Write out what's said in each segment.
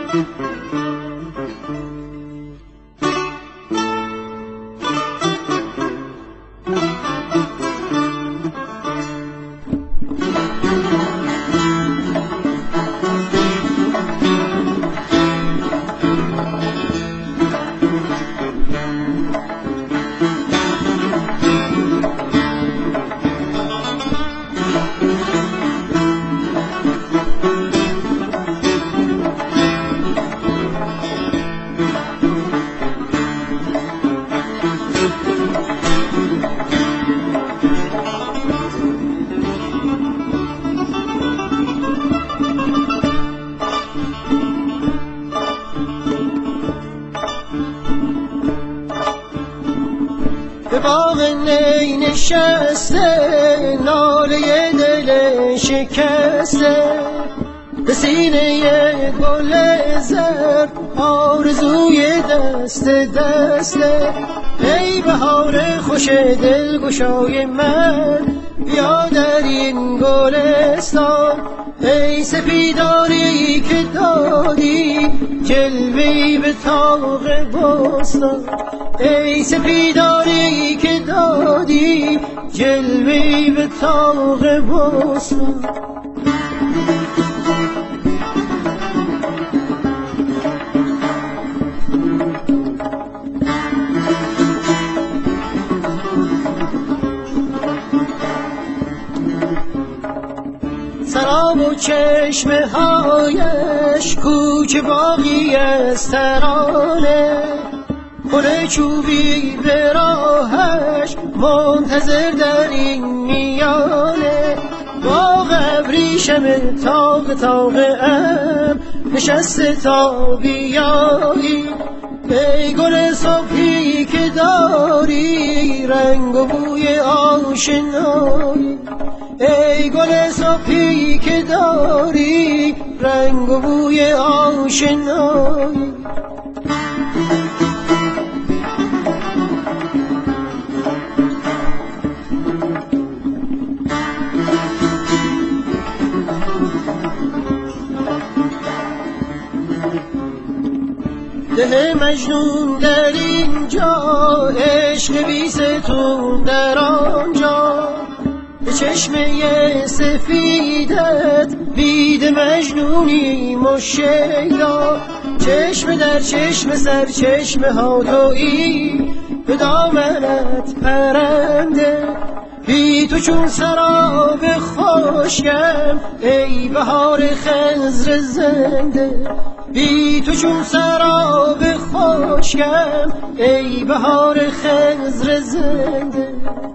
به باغ نی نشسته ناله دل شکسته، به سینه گل زرد آرزوی دست دسته. ای بهار خوش دلگشای من بیا در این گلستان، ای سپیداری که دادی جلوه‌ای به طاق بستان، ای سپیداری که دادی جلوه‌ای به طاق بستان. سراب و چشمه هایش کوچه باقی از ترانه، خونه چوبی به راهش منتظر در این میانه. باغ ابریشم تاق ام نشسته تا بیایی، ای گل صبحی که داری رنگ و بوی آشنایی، ای گل صبحی که داری رنگ و بوی آشنایی. ده مجنون در اینجا، عشق بیستون در آنجا، به چشمه سفیدت بید مجنونی مشیدا. چشم در چشم سر چشم ها تویی، به دامنت پرنده، بی تو چون سراب خشکم ای بهار خضر زنده، بی تو چون سراب خشکم ای بهار خضر زنده.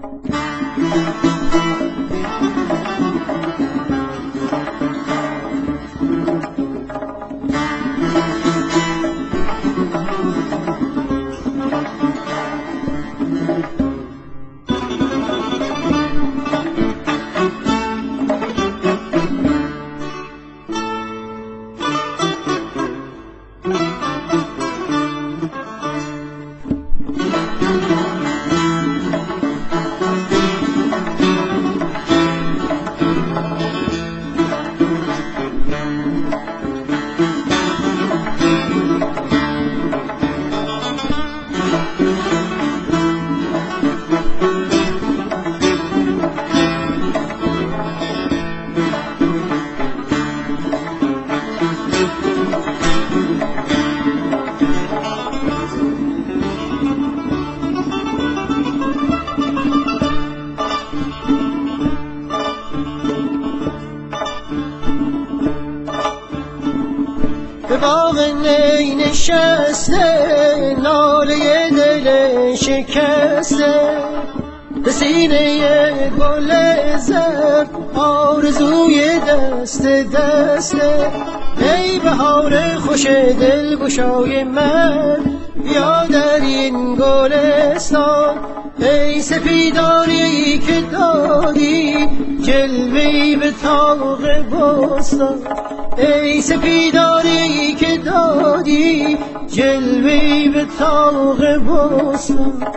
به باغ نی نشسته ناله دل شکسته، به سینه گل زرد آرزوی دست دسته. ای بهار خوش دلگشای من بیا در این گلستان، ای سپیداری که دادی جلوه‌ای به طاق بستان، ای سپیداری که دادی جلوه‌ای به طاق بستان.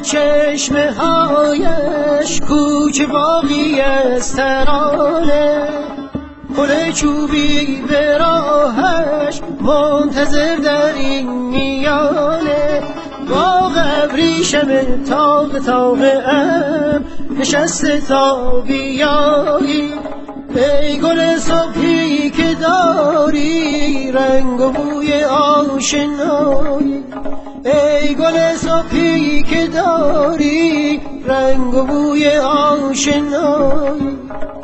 چشمه هایش کوچه باقی از ترانه، پل چوبی به راهش منتظر در این میانه، با ابریشم تاق ام نشسته تا بیایی. ای گل صبحی که داری رنگ و بوی آشنایی، ای گل صبحی که داری رنگ و بوی آشنایی.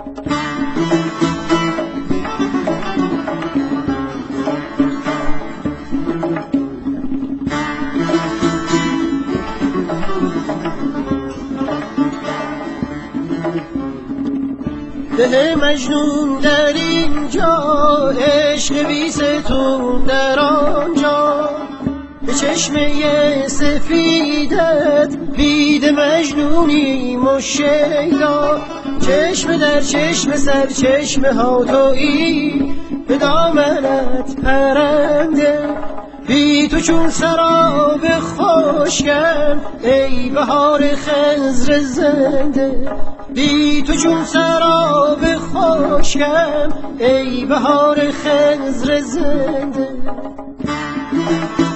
ده مجنون در اینجا، عشق بیستون در آنجا، به چشمه سفیدت بید مجنونی مشیدا، چشم در چشم سر چشم ها تویی، به دامنت پرنده، بی تو چون سراب خشکم ای بهار خضر زنده، بی تو چون سراب خشکم ای بهار خضر زنده.